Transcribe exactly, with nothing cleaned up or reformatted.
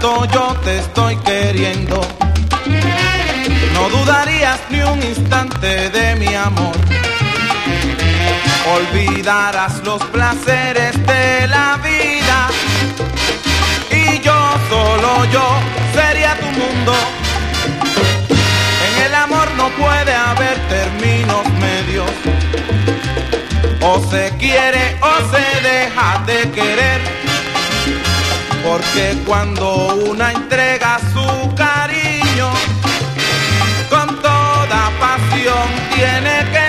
tanto yo te estoy queriendo, no dudarías ni un instante de mi amor. Olvidarás los placeres de la vida y yo, solo yo, sería tu mundo. En el amor no puede haber términos medios, o se quiere o se deja de querer, porque cuando una entrega su cariño con toda pasión tiene que